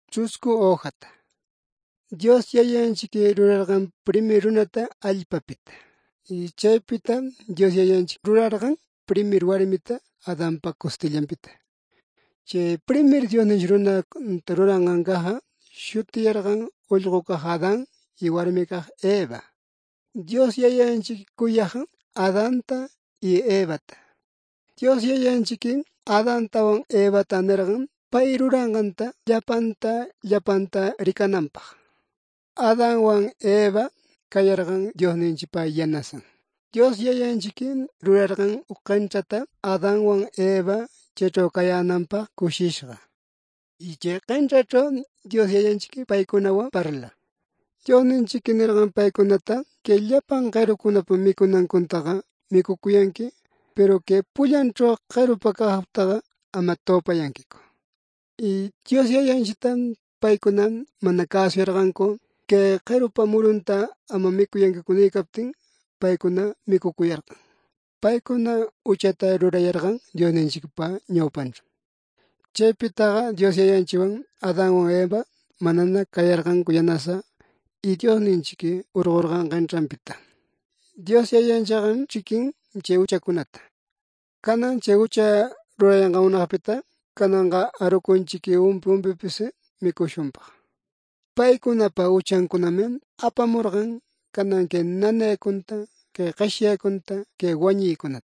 chusku hojata. Dios yayanchik rurarqan primer runata allpapita. Y chaypita Dios yayanchik rurarqan primer warmita Adánpa costillanpita. Chay primer Diosninchik runata ruranqanqa shutiyarqan ullqu kaq Adán y warmi kaq Eva. Dios yayanchik kuyaq Adánta y Evata. Dios yayanchik Adántawan Evata nirqan pay ruranqanta llapanta rikananpaq. Adánwan Eva kayarqan Diosninchikpa yanasan. Dios yayanchik rurarqan qanchata Adánwan Eva chaychaw kayananpaq kushishqa. Y chay qanchachaw Dios yayanchik paykunawan parla. Diosninchik nirqan paykunata kay llapan qirukunapa mikunankunataqa mikukuyanki, pero kay pullanchaw qirupa kaqtaqa ama tawpayankiku. Y Dios yayanchikta paykuna mana kasuyarqanku kay qirupa murunta ama mikuyankiku niykaptin paykuna mikukuyarqan. Paykuna uchata rurayarqan Diosninchikpa ñawpanchaw. Chaypitaqa Dios yayanchikwan Adánwan Eva manana kayarqanku yanasa y Diosninchik urqurqan qanchapita. Dios yayanchik chay uchakunata. Kanan chay ucha rurayanqankunapita kananqa arukunchik umpipis mikushunpaq. Paykunapa uchankunami apamurqan kanan kay nanaykunta, kay qashyaykunta, kay wañuykunata.